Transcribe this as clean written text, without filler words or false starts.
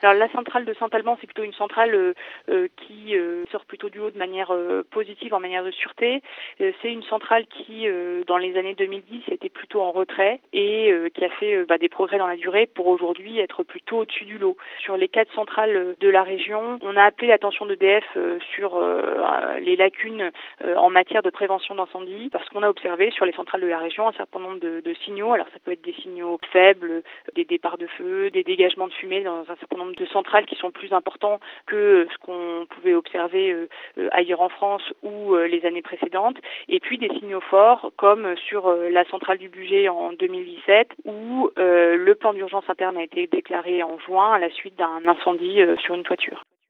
Alors la centrale de Saint-Alban, c'est plutôt une centrale qui sort plutôt du lot de manière positive en manière de sûreté. C'est une centrale qui, dans les années 2010, était plutôt en retrait et qui a fait des progrès dans la durée pour aujourd'hui être plutôt au-dessus du lot. Sur les 4 centrales de la région, on a appelé l'attention d'EDF sur les lacunes en matière de prévention d'incendie parce qu'on a observé sur les centrales de la région un certain nombre de signaux. Alors ça peut être des signaux faibles, des départs de feu, des dégagements de fumée dans un certain nombre de centrales qui sont plus importants que ce qu'on pouvait observer ailleurs en France ou les années précédentes. Et puis des signaux forts comme sur la centrale du Bugey en 2017 où le plan d'urgence interne a été déclaré en juin à la suite d'un incendie sur une toiture.